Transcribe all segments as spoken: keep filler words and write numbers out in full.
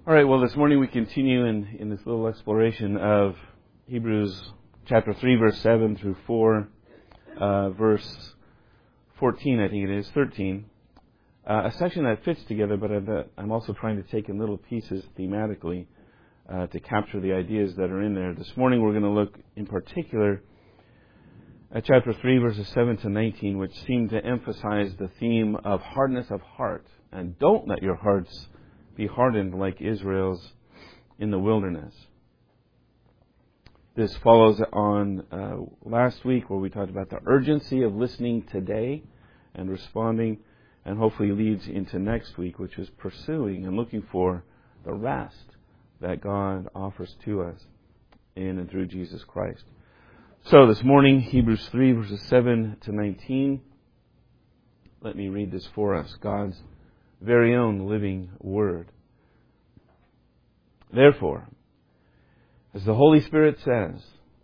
All right, well, this morning we continue in, in this little exploration of Hebrews chapter three, verse seven through four, uh, verse fourteen, I think it is, thirteen. Uh, a section that fits together, but that I'm also trying to take in little pieces thematically uh, to capture the ideas that are in there. This morning we're going to look in particular at chapter three, verses seven to nineteen, which seem to emphasize the theme of hardness of heart. And don't let your hearts be hardened like Israel's in the wilderness. This follows on uh, last week where we talked about the urgency of listening today and responding, and hopefully leads into next week, which is pursuing and looking for the rest that God offers to us in and through Jesus Christ. So this morning, Hebrews three, verses seven to nineteen. Let me read this for us. God's very own living Word. Therefore, as the Holy Spirit says,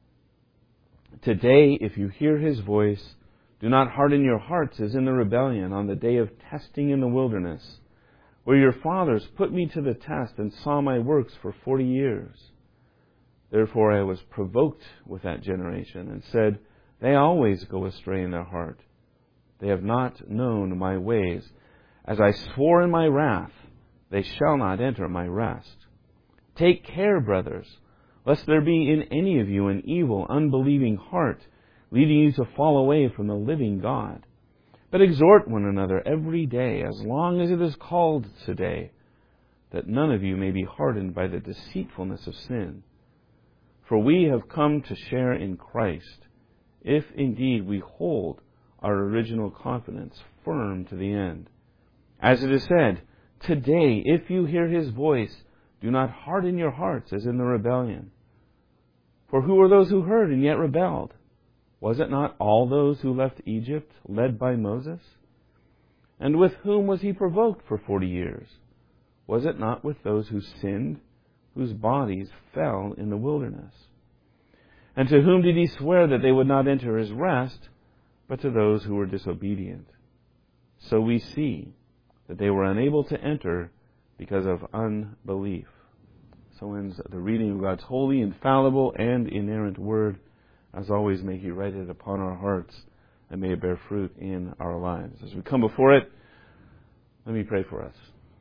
today, if you hear His voice, do not harden your hearts as in the rebellion on the day of testing in the wilderness, where your fathers put me to the test and saw my works for forty years. Therefore I was provoked with that generation and said, they always go astray in their heart. They have not known my ways. As I swore in my wrath, they shall not enter my rest. Take care, brothers, lest there be in any of you an evil, unbelieving heart, leading you to fall away from the living God. But exhort one another every day, as long as it is called today, that none of you may be hardened by the deceitfulness of sin. For we have come to share in Christ, if indeed we hold our original confidence firm to the end. As it is said, today, if you hear His voice, do not harden your hearts as in the rebellion. For who are those who heard and yet rebelled? Was it not all those who left Egypt, led by Moses? And with whom was He provoked for forty years? Was it not with those who sinned, whose bodies fell in the wilderness? And to whom did He swear that they would not enter His rest, but to those who were disobedient? So we see that they were unable to enter because of unbelief. So ends the reading of God's holy, infallible, and inerrant Word. As always, may He write it upon our hearts and may it bear fruit in our lives. As we come before it, let me pray for us.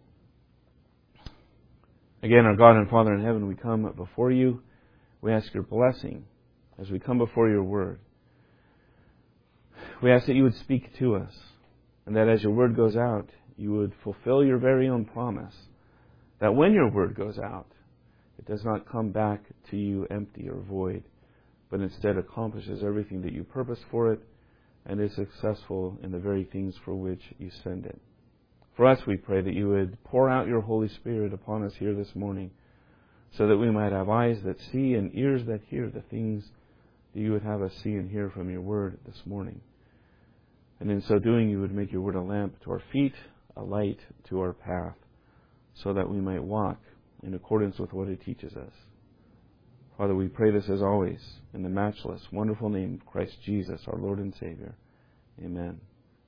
Again, our God and Father in heaven, we come before You. We ask Your blessing as we come before Your Word. We ask that You would speak to us, and that as Your Word goes out, You would fulfill Your very own promise, that when Your Word goes out, it does not come back to You empty or void, but instead accomplishes everything that You purpose for it and is successful in the very things for which You send it. For us, we pray that You would pour out Your Holy Spirit upon us here this morning so that we might have eyes that see and ears that hear the things that You would have us see and hear from Your Word this morning. And in so doing, You would make Your Word a lamp to our feet, a light to our path, so that we might walk in accordance with what it teaches us. Father, we pray this as always in the matchless, wonderful name of Christ Jesus, our Lord and Savior. Amen.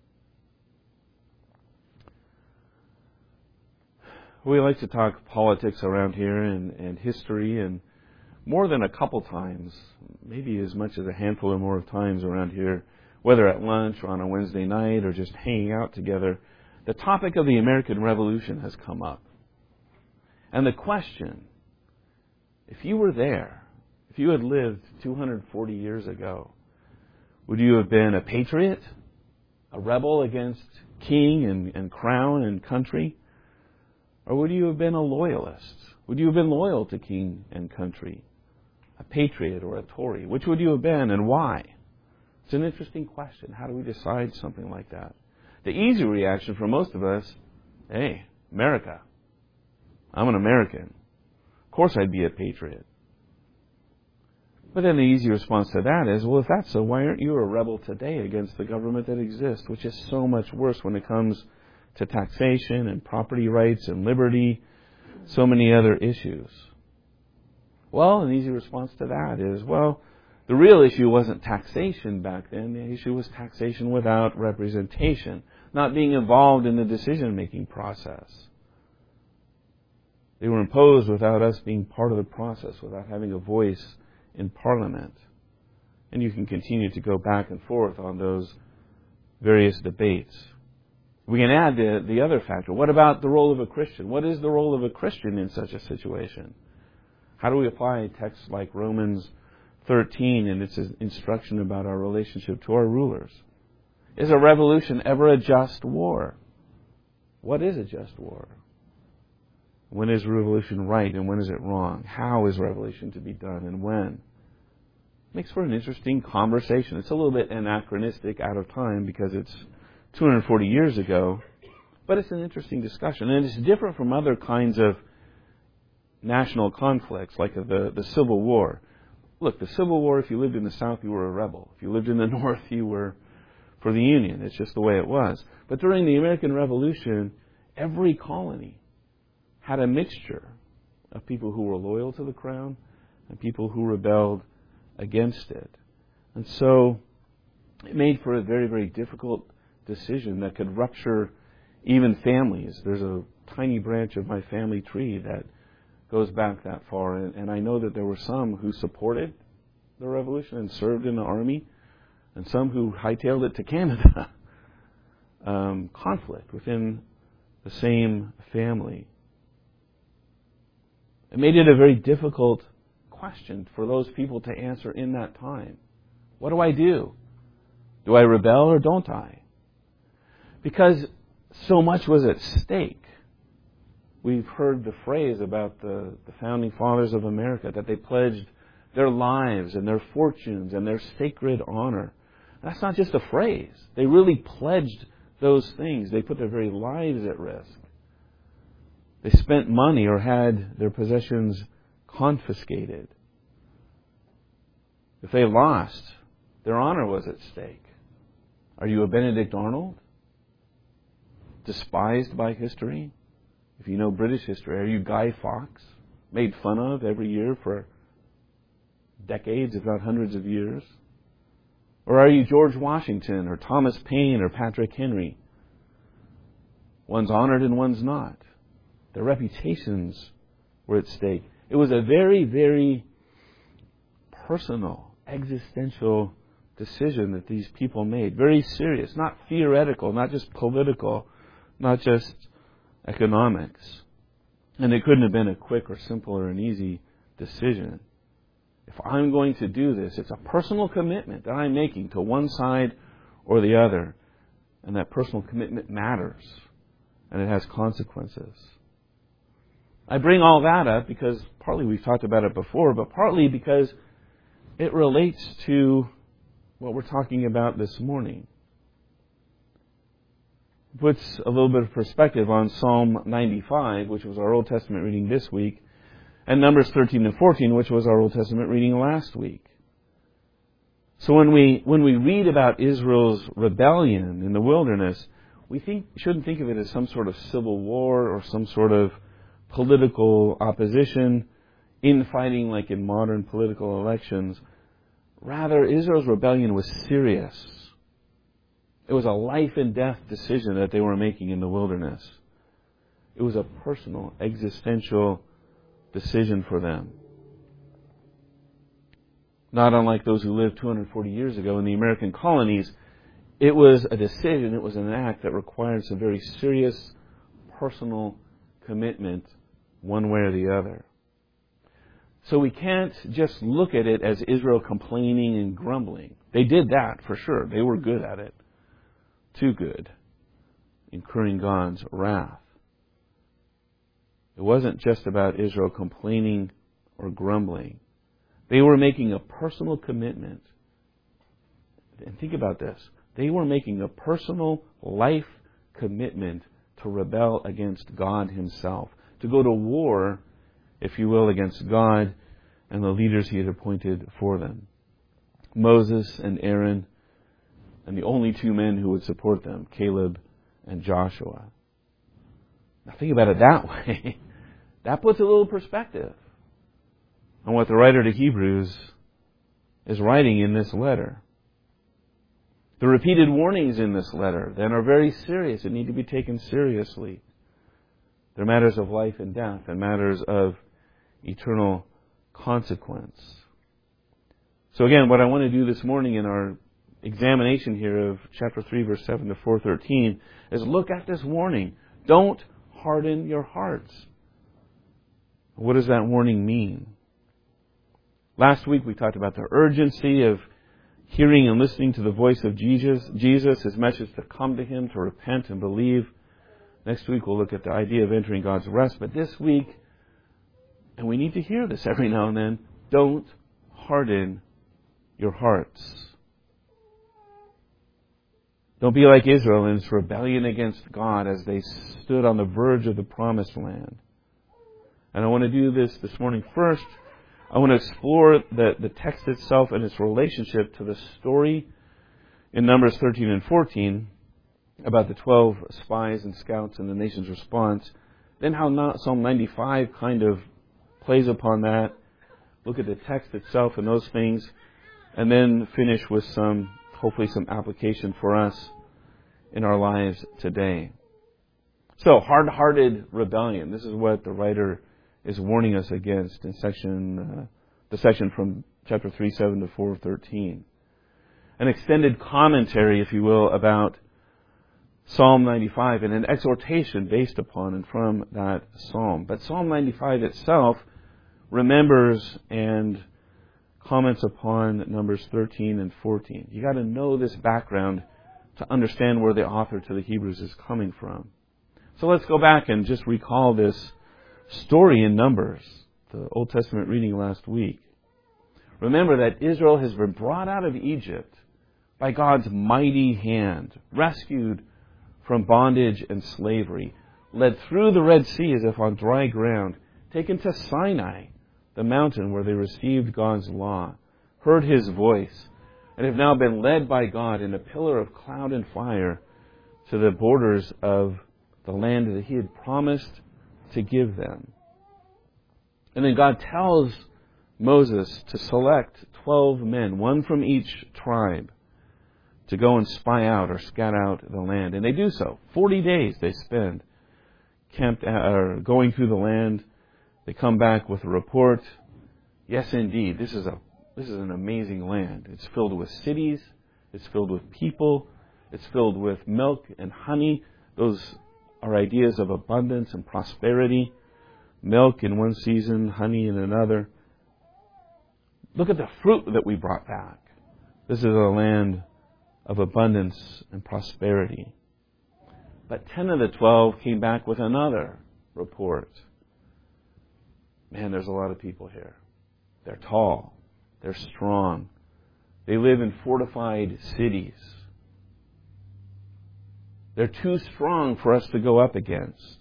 We like to talk politics around here and, and history, and more than a couple times, maybe as much as a handful or more of times around here, whether at lunch or on a Wednesday night or just hanging out together, the topic of the American Revolution has come up. And the question, if you were there, if you had lived two hundred forty years ago, would you have been a patriot, a rebel against king and, and crown and country? Or would you have been a loyalist? Would you have been loyal to king and country? A patriot or a Tory? Which would you have been and why? It's an interesting question. How do we decide something like that? The easy reaction for most of us, hey, America. I'm an American. Of course I'd be a patriot. But then the easy response to that is, well, if that's so, why aren't you a rebel today against the government that exists, which is so much worse when it comes to taxation and property rights and liberty, so many other issues? Well, an easy response to that is, well, the real issue wasn't taxation back then. The issue was taxation without representation, not being involved in the decision-making process. They were imposed without us being part of the process, without having a voice in Parliament. And you can continue to go back and forth on those various debates. We can add the, the other factor. What about the role of a Christian? What is the role of a Christian in such a situation? How do we apply texts like Romans thirteen and its instruction about our relationship to our rulers? Is a revolution ever a just war? What is a just war? When is revolution right and when is it wrong? How is revolution to be done and when? Makes for an interesting conversation. It's a little bit anachronistic, out of time, because it's two hundred forty years ago, but it's an interesting discussion. And it's different from other kinds of national conflicts, like the, the Civil War. Look, the Civil War, if you lived in the South, you were a rebel. If you lived in the North, you were for the Union. It's just the way it was. But during the American Revolution, every colony had a mixture of people who were loyal to the crown and people who rebelled against it. And so it made for a very, very difficult decision that could rupture even families. There's a tiny branch of my family tree that goes back that far, and, and I know that there were some who supported the revolution and served in the army, and some who hightailed it to Canada. um, conflict within the same family. It made it a very difficult question for those people to answer in that time. What do I do? Do I rebel or don't I? Because so much was at stake. We've heard the phrase about the, the founding fathers of America, that they pledged their lives and their fortunes and their sacred honor. That's not just a phrase. They really pledged those things. They put their very lives at risk. They spent money or had their possessions confiscated. If they lost, their honor was at stake. Are you a Benedict Arnold? Despised by history? If you know British history, are you Guy Fawkes? Made fun of every year for decades, if not hundreds of years? Or are you George Washington or Thomas Paine or Patrick Henry? One's honored and one's not. Their reputations were at stake. It was a very, very personal, existential decision that these people made. Very serious, not theoretical, not just political, not just economics. And it couldn't have been a quick or simple or an easy decision. If I'm going to do this, it's a personal commitment that I'm making to one side or the other. And that personal commitment matters. And it has consequences. I bring all that up because partly we've talked about it before, but partly because it relates to what we're talking about this morning. It puts a little bit of perspective on Psalm ninety-five, which was our Old Testament reading this week, and Numbers thirteen and fourteen, which was our Old Testament reading last week. So when we when we read about Israel's rebellion in the wilderness, we think shouldn't think of it as some sort of civil war or some sort of political opposition, infighting like in modern political elections. Rather, Israel's rebellion was serious. It was a life and death decision that they were making in the wilderness. It was a personal, existential decision for them. Not unlike those who lived two hundred forty years ago in the American colonies, it was a decision, it was an act that required some very serious personal commitment one way or the other. So we can't just look at it as Israel complaining and grumbling. They did that for sure. They were good at it. Too good. Incurring God's wrath. It wasn't just about Israel complaining or grumbling. They were making a personal commitment. And think about this. They were making a personal life commitment to rebel against God Himself. To go to war, if you will, against God and the leaders He had appointed for them. Moses and Aaron, and the only two men who would support them, Caleb and Joshua. Now think about it that way. That puts a little perspective on what the writer to Hebrews is writing in this letter. The repeated warnings in this letter then are very serious and need to be taken seriously. They're matters of life and death and matters of eternal consequence. So again, what I want to do this morning in our examination here of chapter three, verse seven to four thirteen is look at this warning. Don't harden your hearts. What does that warning mean? Last week we talked about the urgency of hearing and listening to the voice of Jesus, Jesus, His message to come to Him, to repent and believe. Next week we'll look at the idea of entering God's rest. But this week, and we need to hear this every now and then, don't harden your hearts. Don't be like Israel in its rebellion against God as they stood on the verge of the promised land. And I want to do this this morning. First, I want to explore the, the text itself and its relationship to the story in Numbers thirteen and fourteen about the twelve spies and scouts and the nation's response. Then how Psalm ninety-five kind of plays upon that. Look at the text itself and those things. And then finish with some, hopefully some application for us in our lives today. So, hard-hearted rebellion. This is what the writer is warning us against in section, uh, the section from chapter three, seven to four, thirteen. An extended commentary, if you will, about Psalm ninety-five and an exhortation based upon and from that psalm. But Psalm ninety-five itself remembers and comments upon Numbers thirteen and fourteen. You got to know this background to understand where the author to the Hebrews is coming from. So let's go back and just recall this story in Numbers, the Old Testament reading last week. Remember that Israel has been brought out of Egypt by God's mighty hand, rescued from bondage and slavery, led through the Red Sea as if on dry ground, taken to Sinai, the mountain where they received God's law, heard His voice, and have now been led by God in a pillar of cloud and fire to the borders of the land that He had promised to give them. And then God tells Moses to select twelve men, one from each tribe, to go and spy out or scout out the land. And they do so. Forty days they spend camped or going through the land. They come back with a report. Yes, indeed, this is a this is an amazing land. It's filled with cities. It's filled with people. It's filled with milk and honey. Those are ideas of abundance and prosperity. Milk in one season, honey in another. Look at the fruit that we brought back. This is a land of abundance and prosperity. But ten of the twelve came back with another report. Man, there's a lot of people here. They're tall. They're strong. They live in fortified cities. They're too strong for us to go up against.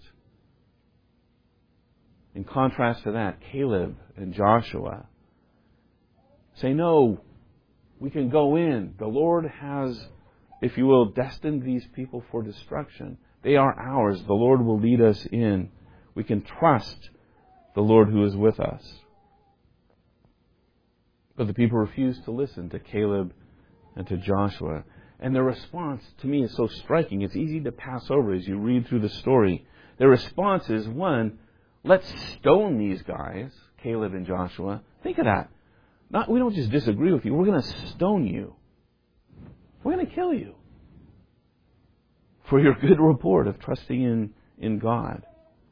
In contrast to that, Caleb and Joshua say, no, we can go in. The Lord has, if you will, destined these people for destruction. They are ours. The Lord will lead us in. We can trust the Lord who is with us. But the people refused to listen to Caleb and to Joshua. And their response to me is so striking. It's easy to pass over as you read through the story. Their response is, one, let's stone these guys, Caleb and Joshua. Think of that. Not, we don't just disagree with you. We're going to stone you. We're going to kill you for your good report of trusting in, in God.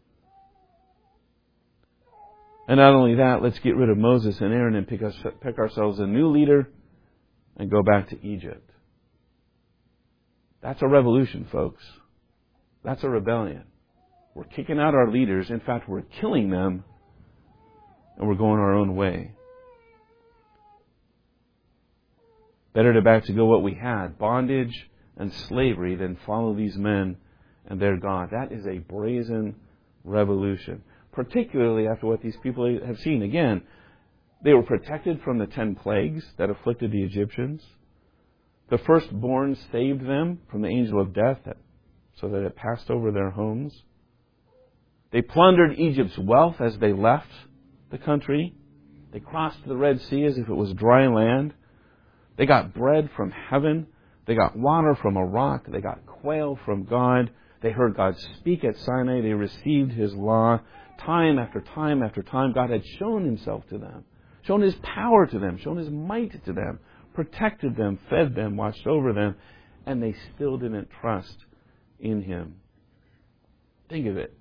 And not only that, let's get rid of Moses and Aaron and pick, us, pick ourselves a new leader and go back to Egypt. That's a revolution, folks. That's a rebellion. We're kicking out our leaders. In fact, we're killing them, and we're going our own way. Better to back to go what we had, bondage and slavery, than follow these men and their God. That is a brazen revolution, particularly after what these people have seen. Again, they were protected from the ten plagues that afflicted the Egyptians. The firstborn saved them from the angel of death so that it passed over their homes. They plundered Egypt's wealth as they left the country. They crossed the Red Sea as if it was dry land. They got bread from heaven. They got water from a rock. They got quail from God. They heard God speak at Sinai. They received His law. Time after time after time, God had shown Himself to them, shown His power to them, shown His might to them, protected them, fed them, watched over them, and they still didn't trust in Him. Think of it.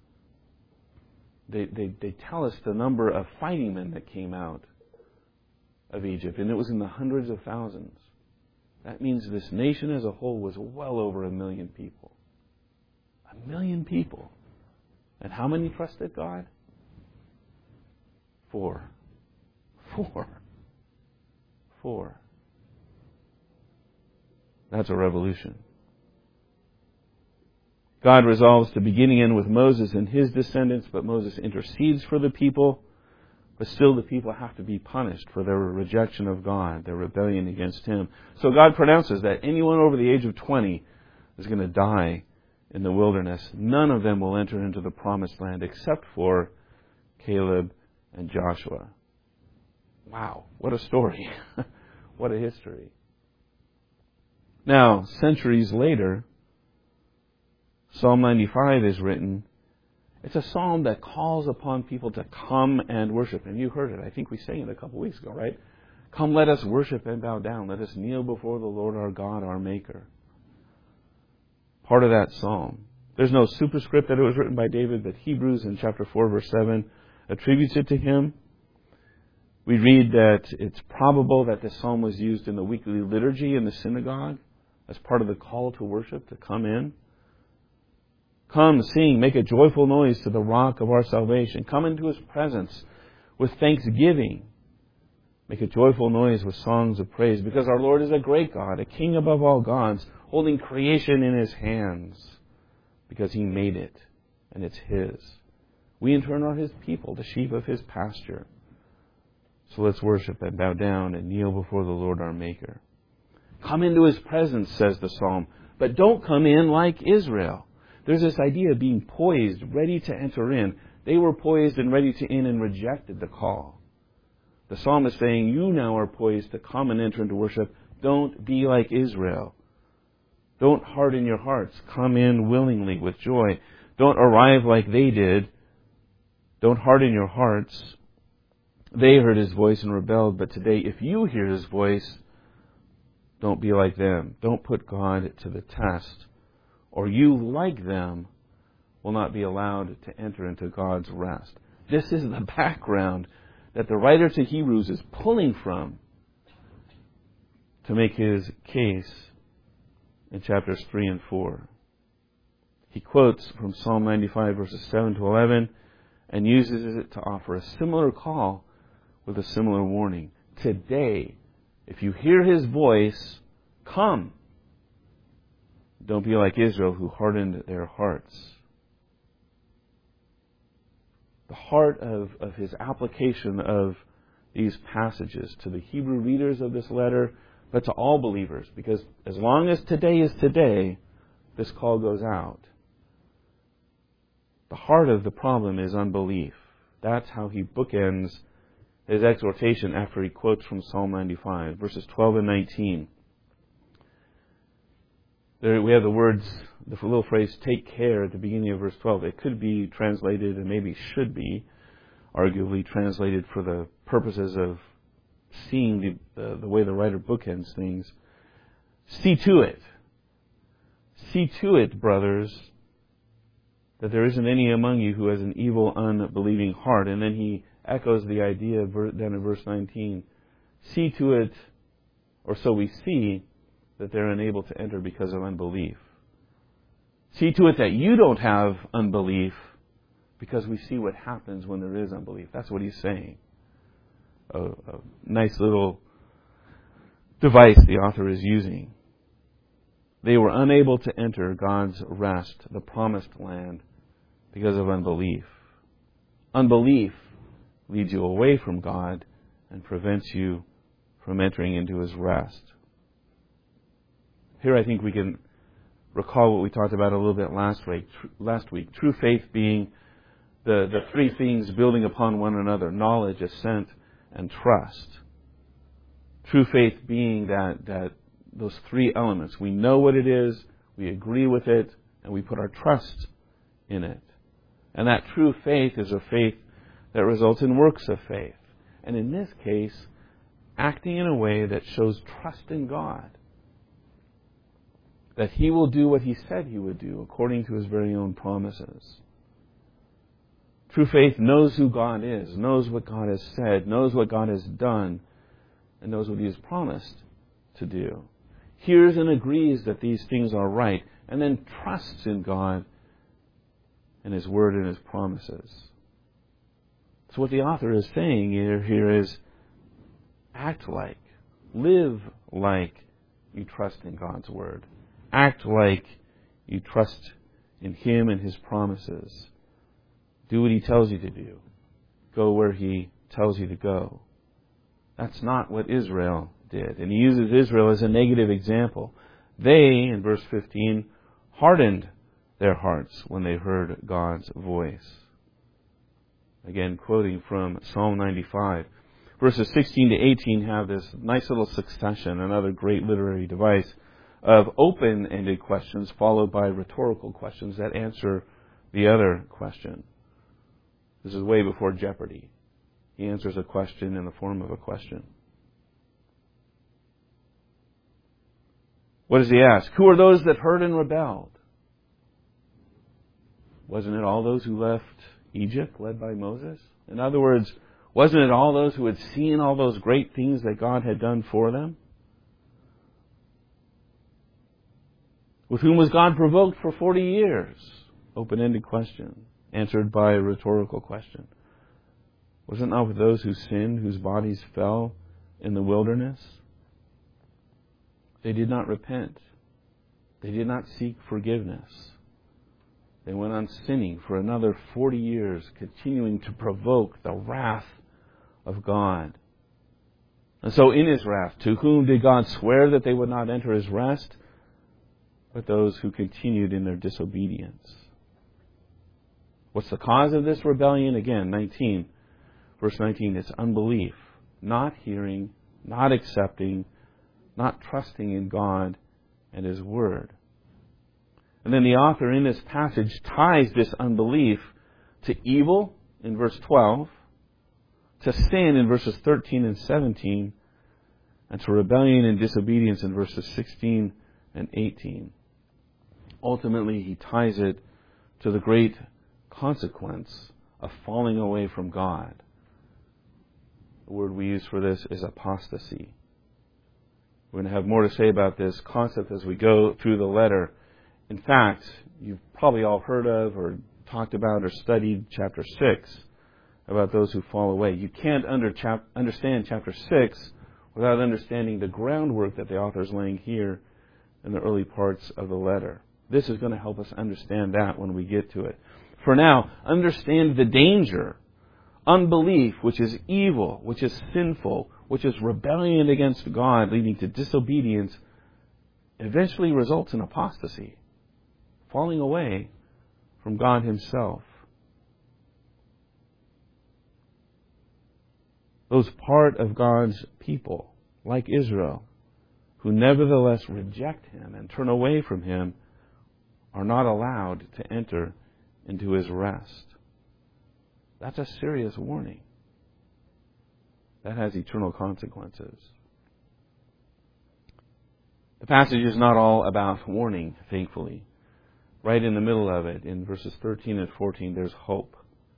They, they, they tell us the number of fighting men that came out of Egypt, and it was in the hundreds of thousands. That means this nation as a whole was well over a million people. A million people. And how many trusted God? Four. Four. Four. That's a revolution. God resolves to begin again with Moses and his descendants, but Moses intercedes for the people. But still the people have to be punished for their rejection of God, their rebellion against Him. So God pronounces that anyone over the age of twenty is going to die in the wilderness. None of them will enter into the promised land except for Caleb and Joshua. Wow, what a story. What a history. Now, centuries later, Psalm ninety-five is written. It's a psalm that calls upon people to come and worship. And you heard it. I think we sang it a couple weeks ago, right? Come, let us worship and bow down. Let us kneel before the Lord our God, our Maker. Part of that psalm. There's no superscript that it was written by David, but Hebrews in chapter four, verse seven attributes it to him. We read that it's probable that this psalm was used in the weekly liturgy in the synagogue as part of the call to worship, to come in. Come, sing, make a joyful noise to the rock of our salvation. Come into His presence with thanksgiving. Make a joyful noise with songs of praise, because our Lord is a great God, a King above all gods, holding creation in His hands, because He made it, and it's His. We in turn are His people, the sheep of His pasture. So let's worship and bow down and kneel before the Lord our Maker. Come into His presence, says the psalm, but don't come in like Israel. There's this idea of being poised, ready to enter in. They were poised and ready to in and rejected the call. The psalm is saying, you now are poised to come and enter into worship. Don't be like Israel. Don't harden your hearts. Come in willingly with joy. Don't arrive like they did. Don't harden your hearts. They heard His voice and rebelled, but today, if you hear His voice, don't be like them. Don't put God to the test. Or you, like them, will not be allowed to enter into God's rest. This is the background that the writer to Hebrews is pulling from to make his case in chapters three and four. He quotes from Psalm ninety-five, verses seven to eleven, and uses it to offer a similar call with a similar warning. Today, if you hear His voice, come. Don't be like Israel, who hardened their hearts. The heart of, of his application of these passages to the Hebrew readers of this letter, but to all believers, because as long as today is today, this call goes out. The heart of the problem is unbelief. That's how he bookends his exhortation after he quotes from Psalm ninety-five, verses twelve and nineteen. There we have the words, the little phrase, take care at the beginning of verse twelve. It could be translated, and maybe should be, arguably translated for the purposes of seeing the, the, the way the writer bookends things. See to it. See to it, brothers, that there isn't any among you who has an evil, unbelieving heart. And then he echoes the idea then in verse nineteen. See to it, or so we see, that they're unable to enter because of unbelief. See to it that you don't have unbelief, because we see what happens when there is unbelief. That's what he's saying. A, a nice little device the author is using. They were unable to enter God's rest, the promised land, because of unbelief. Unbelief leads you away from God and prevents you from entering into His rest. Here I think we can recall what we talked about a little bit last week. Last week, true faith being the, the three things building upon one another: knowledge, assent, and trust. True faith being that, that those three elements. We know what it is, we agree with it, and we put our trust in it. And that true faith is a faith that results in works of faith. And in this case, acting in a way that shows trust in God, that He will do what He said He would do according to His very own promises. True faith knows who God is, knows what God has said, knows what God has done, and knows what He has promised to do. Hears and agrees that these things are right, and then trusts in God and His Word and His promises. So what the author is saying here, here is, act like, live like you trust in God's Word. Act like you trust in Him and His promises. Do what He tells you to do. Go where He tells you to go. That's not what Israel did. And He uses Israel as a negative example. They, in verse fifteen, hardened their hearts when they heard God's voice. Again, quoting from Psalm ninety-five. Verses sixteen to eighteen have this nice little succession, another great literary device, of open-ended questions followed by rhetorical questions that answer the other question. This is way before Jeopardy. He answers a question in the form of a question. What does he ask? Who are those that heard and rebelled? Wasn't it all those who left Egypt, led by Moses? In other words, wasn't it all those who had seen all those great things that God had done for them? With whom was God provoked for forty years? Open-ended question, answered by a rhetorical question. Was it not with those who sinned, whose bodies fell in the wilderness? They did not repent. They did not seek forgiveness. They went on sinning for another forty years, continuing to provoke the wrath of God. And so in His wrath, to whom did God swear that they would not enter His rest? But those who continued in their disobedience. What's the cause of this rebellion? Again, nineteen, verse nineteen, it's unbelief. Not hearing, not accepting, not trusting in God and His Word. And then the author in this passage ties this unbelief to evil in verse twelve, to sin in verses thirteen and seventeen, and to rebellion and disobedience in verses sixteen and eighteen. Ultimately, he ties it to the great consequence of falling away from God. The word we use for this is apostasy. We're going to have more to say about this concept as we go through the letter. In fact, you've probably all heard of or talked about or studied chapter six about those who fall away. You can't under chap- understand chapter six without understanding the groundwork that the author is laying here in the early parts of the letter. This is going to help us understand that when we get to it. For now, understand the danger. Unbelief, which is evil, which is sinful, which is rebellion against God, leading to disobedience, eventually results in apostasy, falling away from God Himself. Those part of God's people, like Israel, who nevertheless reject Him and turn away from Him, are not allowed to enter into His rest. That's a serious warning. That has eternal consequences. The passage is not all about warning, thankfully. Right in the middle of it, in verses thirteen and fourteen, there's hope.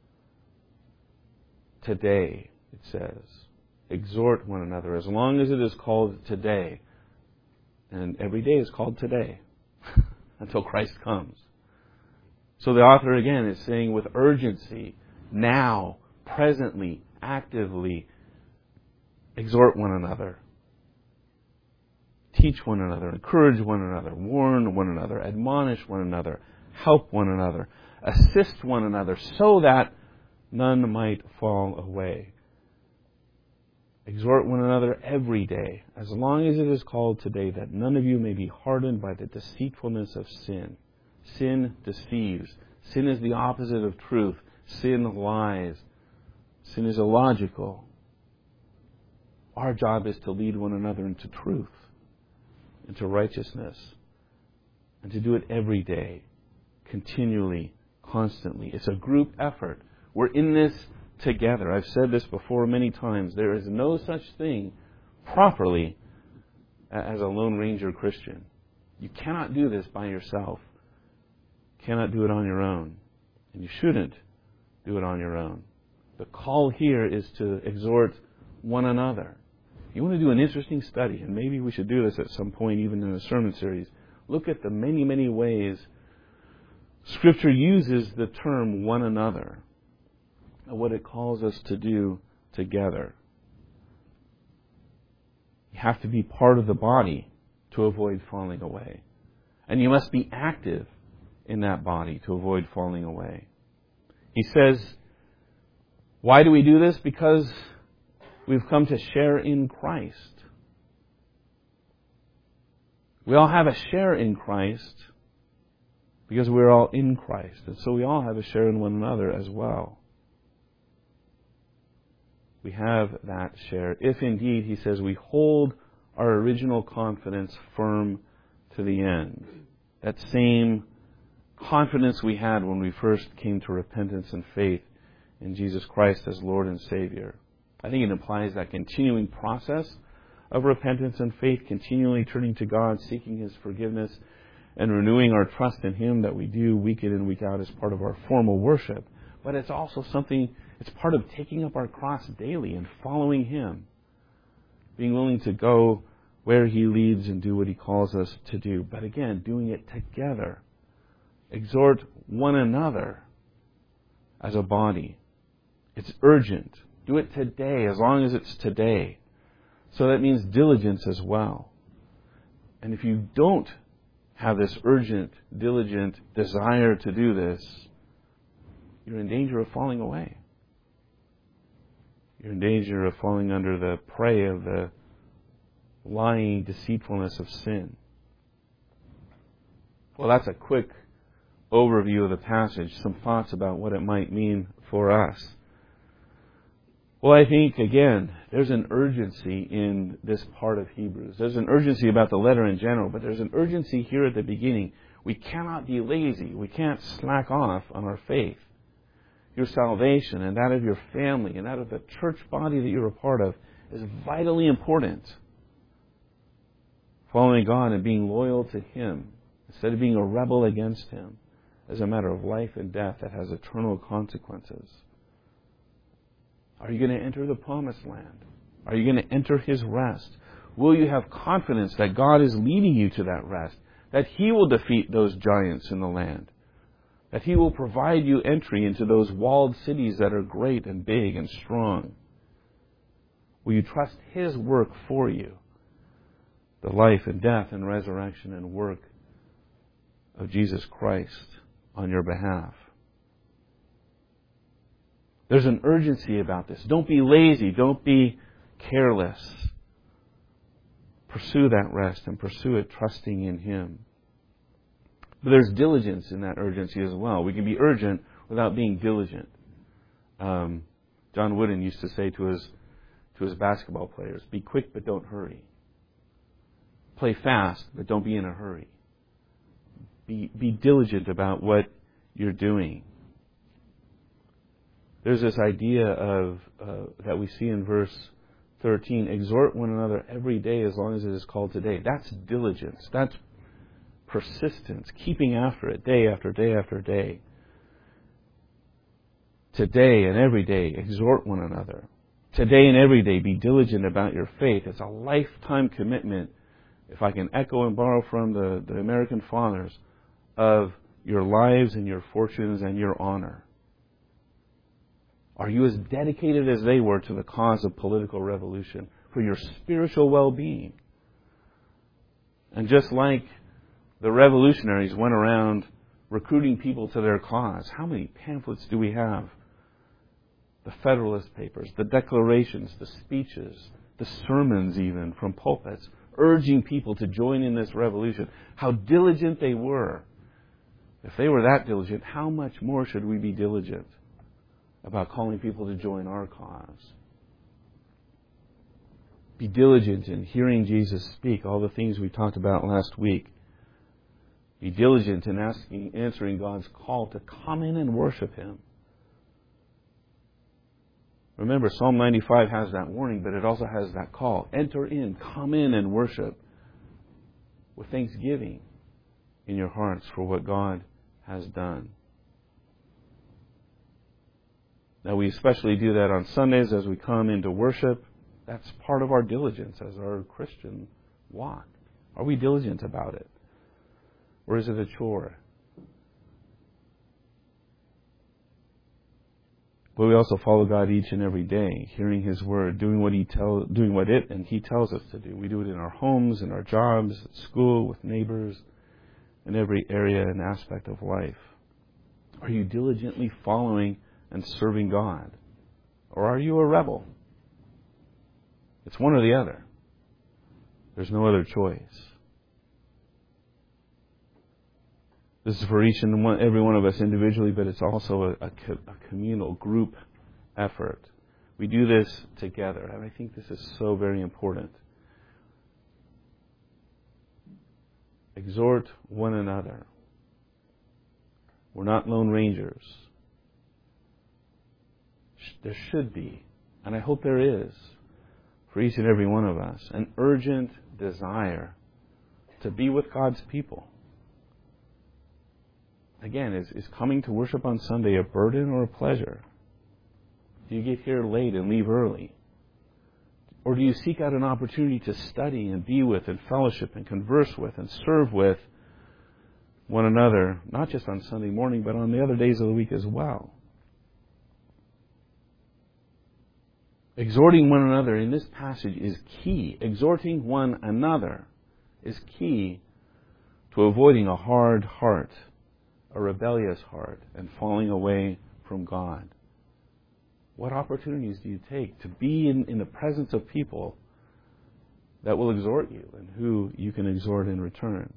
Today, it says, exhort one another, as long as it is called today. And every day is called today, until Christ comes. So the author again is saying with urgency, now, presently, actively, exhort one another. Teach one another, encourage one another, warn one another, admonish one another, help one another, assist one another, so that none might fall away. Exhort one another every day, as long as it is called today, that none of you may be hardened by the deceitfulness of sin. Sin deceives. Sin is the opposite of truth. Sin lies. Sin is illogical. Our job is to lead one another into truth, into righteousness, and to do it every day, continually, constantly. It's a group effort. We're in this together. I've said this before many times. There is no such thing properly as a Lone Ranger Christian. You cannot do this by yourself. You cannot do it on your own. And you shouldn't do it on your own. The call here is to exhort one another. If you want to do an interesting study, and maybe we should do this at some point even in a sermon series, look at the many, many ways Scripture uses the term one another and what it calls us to do together. You have to be part of the body to avoid falling away. And you must be active in that body to avoid falling away. He says, why do we do this? Because we've come to share in Christ. We all have a share in Christ because we're all in Christ. And so we all have a share in one another as well. We have that share. If indeed, he says, we hold our original confidence firm to the end. That same confidence we had when we first came to repentance and faith in Jesus Christ as Lord and Savior. I think it implies that continuing process of repentance and faith, continually turning to God, seeking His forgiveness, and renewing our trust in Him that we do week in and week out as part of our formal worship. But it's also something, it's part of taking up our cross daily and following Him. Being willing to go where He leads and do what He calls us to do. But again, doing it together. Exhort one another as a body. It's urgent. Do it today, as long as it's today. So that means diligence as well. And if you don't have this urgent, diligent desire to do this, you're in danger of falling away. You're in danger of falling under the prey of the lying deceitfulness of sin. Well, that's a quick overview of the passage, some thoughts about what it might mean for us. Well, I think, again, there's an urgency in this part of Hebrews. There's an urgency about the letter in general, but there's an urgency here at the beginning. We cannot be lazy. We can't slack off on our faith. Your salvation and that of your family and that of the church body that you're a part of is vitally important. Following God and being loyal to Him instead of being a rebel against Him is a matter of life and death that has eternal consequences. Are you going to enter the promised land? Are you going to enter His rest? Will you have confidence that God is leading you to that rest? That He will defeat those giants in the land? That He will provide you entry into those walled cities that are great and big and strong? Will you trust His work for you? The life and death and resurrection and work of Jesus Christ on your behalf. There's an urgency about this. Don't be lazy. Don't be careless. Pursue that rest and pursue it trusting in Him. But there's diligence in that urgency as well. We can be urgent without being diligent. Um, John Wooden used to say to his to his basketball players, be quick but don't hurry. Play fast but don't be in a hurry. Be, be diligent about what you're doing. There's this idea of uh, that we see in verse thirteen, exhort one another every day as long as it is called today. That's diligence. That's persistence, keeping after it day after day after day. Today and every day, exhort one another. Today and every day, be diligent about your faith. It's a lifetime commitment, if I can echo and borrow from the, the American fathers, of your lives and your fortunes and your honor. Are you as dedicated as they were to the cause of political revolution for your spiritual well-being? And just like the revolutionaries went around recruiting people to their cause, how many pamphlets do we have? The Federalist Papers, the declarations, the speeches, the sermons even from pulpits, urging people to join in this revolution. How diligent they were. If they were that diligent, how much more should we be diligent about calling people to join our cause? Be diligent in hearing Jesus speak, all the things we talked about last week. Be diligent in asking, answering God's call to come in and worship Him. Remember, Psalm ninety-five has that warning, but it also has that call. Enter in, come in and worship with thanksgiving in your hearts for what God has done. Now, we especially do that on Sundays as we come into worship. That's part of our diligence as our Christian walk. Are we diligent about it? Or is it a chore? But we also follow God each and every day, hearing His Word, doing what He tell, doing what it and He tells us to do. We do it in our homes, in our jobs, at school, with neighbors, in every area and aspect of life. Are you diligently following and serving God? Or are you a rebel? It's one or the other. There's no other choice. This is for each and one, every one of us individually, but it's also a, a, a communal group effort. We do this together, and I think this is so very important. Exhort one another. We're not lone rangers. There should be, and I hope there is, for each and every one of us, an urgent desire to be with God's people. Again, is, is coming to worship on Sunday a burden or a pleasure? Do you get here late and leave early? Or do you seek out an opportunity to study and be with and fellowship and converse with and serve with one another, not just on Sunday morning, but on the other days of the week as well? Exhorting one another in this passage is key. Exhorting one another is key to avoiding a hard heart, a rebellious heart, and falling away from God. What opportunities do you take to be in, in the presence of people that will exhort you and who you can exhort in return?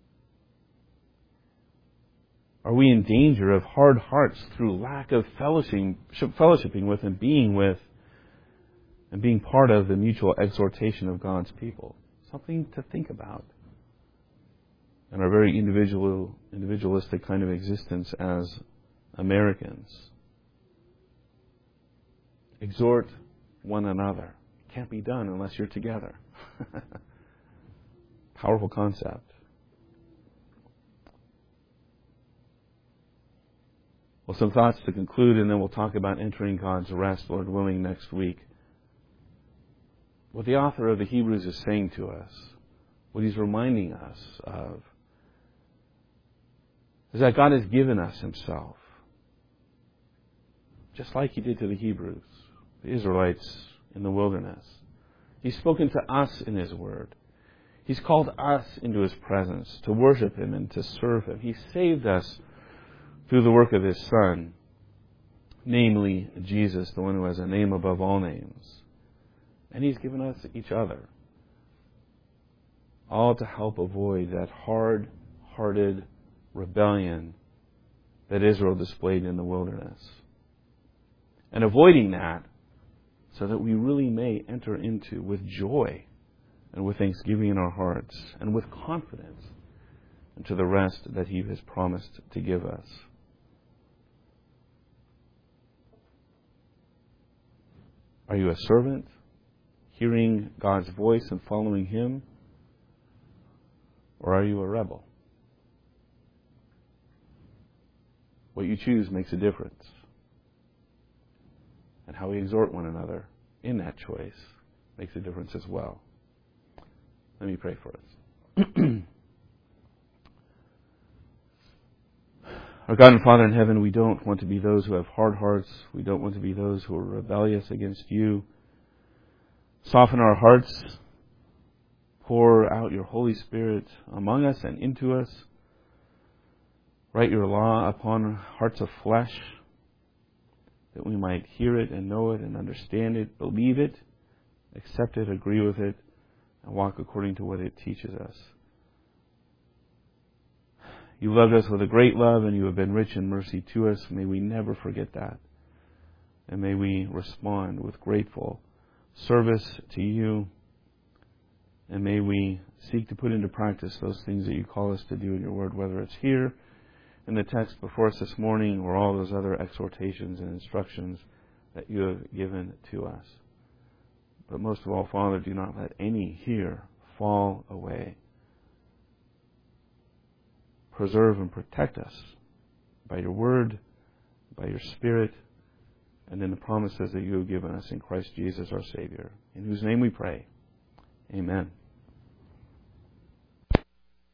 Are we in danger of hard hearts through lack of fellowshipping, fellowshipping with and being with and being part of the mutual exhortation of God's people? Something to think about in our very individual, individualistic kind of existence as Americans. Exhort one another. It can't be done unless you're together. Powerful concept. Well, some thoughts to conclude, and then we'll talk about entering God's rest, Lord willing, next week. What the author of the Hebrews is saying to us, what he's reminding us of, is that God has given us Himself. Just like He did to the Hebrews, the Israelites in the wilderness. He's spoken to us in His Word. He's called us into His presence to worship Him and to serve Him. He saved us through the work of His Son, namely Jesus, the one who has a name above all names. And He's given us each other, all to help avoid that hard-hearted rebellion that Israel displayed in the wilderness. And avoiding that so that we really may enter into, with joy and with thanksgiving in our hearts and with confidence, into the rest that He has promised to give us. Are you a servant, hearing God's voice and following Him? Or are you a rebel? What you choose makes a difference. And how we exhort one another in that choice makes a difference as well. Let me pray for us. Our God and Father in heaven, we don't want to be those who have hard hearts. We don't want to be those who are rebellious against You. Soften our hearts. Pour out Your Holy Spirit among us and into us. Write Your law upon hearts of flesh, that we might hear it and know it and understand it, believe it, accept it, agree with it, and walk according to what it teaches us. You loved us with a great love, and You have been rich in mercy to us. May we never forget that. And may we respond with grateful service to You And may we seek to put into practice those things that you call us to do in your word, whether it's here in the text before us this morning or all those other exhortations and instructions that you have given to us. But most of all, Father, do not let any here fall away. Preserve and protect us by your word, by your Spirit, and in the promises that you have given us in Christ Jesus our Savior, in whose name we pray. Amen.